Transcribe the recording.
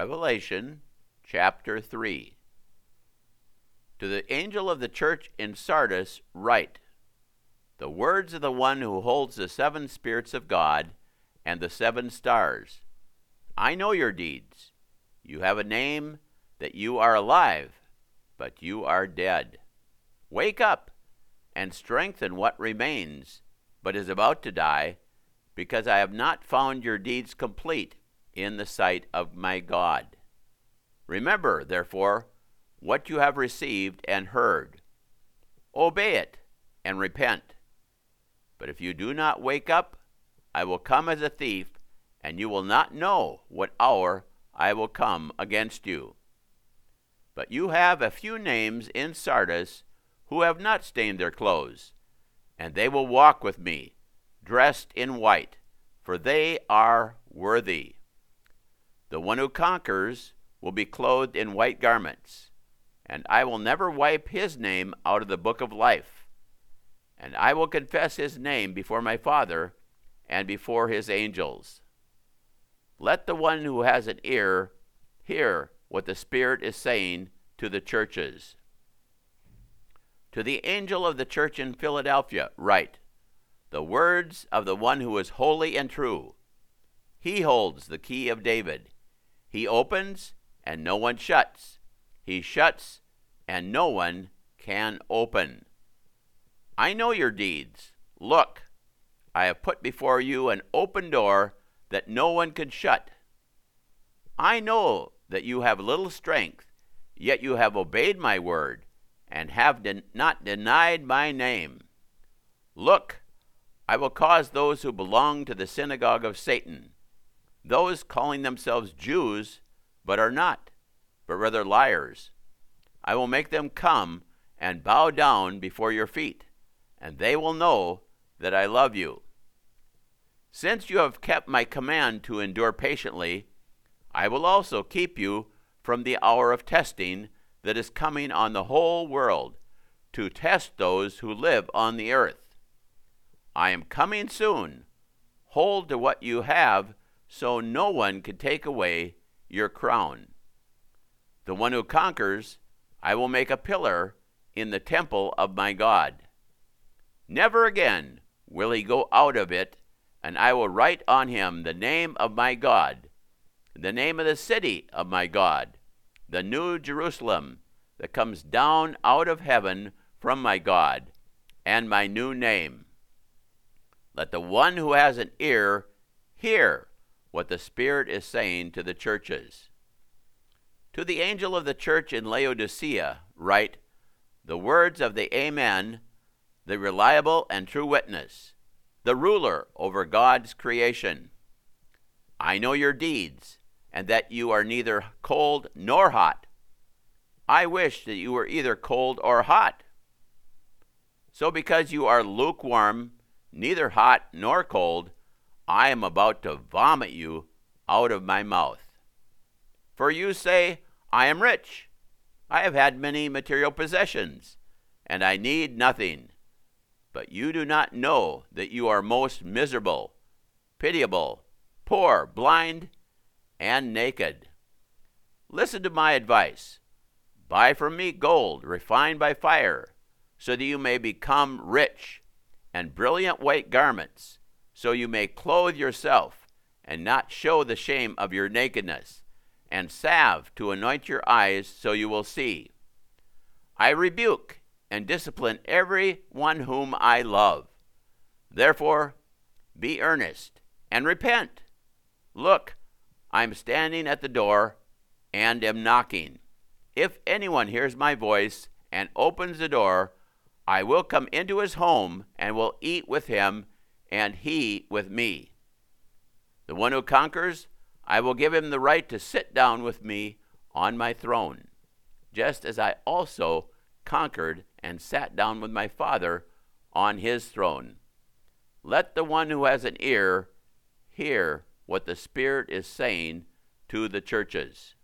Revelation chapter 3. To the angel of the church in Sardis write, the words of the one who holds the 7 spirits of God and the 7 stars. I know your deeds. You have a name that you are alive, but you are dead. Wake up and strengthen what remains, but is about to die, because I have not found your deeds complete in the sight of my God. Remember, therefore, what you have received and heard. Obey it and repent. But if you do not wake up, I will come as a thief, and you will not know what hour I will come against you. But you have a few names in Sardis who have not stained their clothes, and they will walk with me, dressed in white, for they are worthy. The one who conquers will be clothed in white garments, and I will never wipe his name out of the book of life. And I will confess his name before my Father and before his angels. Let the one who has an ear hear what the Spirit is saying to the churches. To the angel of the church in Philadelphia write, the words of the one who is holy and true. He holds the key of David. He opens, and no one shuts. He shuts, and no one can open. I know your deeds. Look, I have put before you an open door that no one can shut. I know that you have little strength, yet you have obeyed my word, and have not denied my name. Look, I will cause those who belong to the synagogue of Satan, those calling themselves Jews, but are not, but rather liars. I will make them come and bow down before your feet, and they will know that I love you. Since you have kept my command to endure patiently, I will also keep you from the hour of testing that is coming on the whole world, to test those who live on the earth. I am coming soon. Hold to what you have, so no one can take away your crown. The one who conquers, I will make a pillar in the temple of my God. Never again will he go out of it, and I will write on him the name of my God, the name of the city of my God, the new Jerusalem that comes down out of heaven from my God, and my new name. Let the one who has an ear hear what the Spirit is saying to the churches. To the angel of the church in Laodicea write, the words of the Amen, the reliable and true witness, the ruler over God's creation. I know your deeds, and that you are neither cold nor hot. I wish that you were either cold or hot. So because you are lukewarm, neither hot nor cold, I am about to vomit you out of my mouth. For you say, I am rich. I have had many material possessions, and I need nothing. But you do not know that you are most miserable, pitiable, poor, blind, and naked. Listen to my advice. Buy from me gold refined by fire, so that you may become rich, and brilliant white garments, so you may clothe yourself and not show the shame of your nakedness, and salve to anoint your eyes so you will see. I rebuke and discipline every one whom I love. Therefore, be earnest and repent. Look, I am standing at the door and am knocking. If anyone hears my voice and opens the door, I will come into his home and will eat with him, and he with me. The one who conquers, I will give him the right to sit down with me on my throne, just as I also conquered and sat down with my Father on his throne. Let the one who has an ear hear what the Spirit is saying to the churches.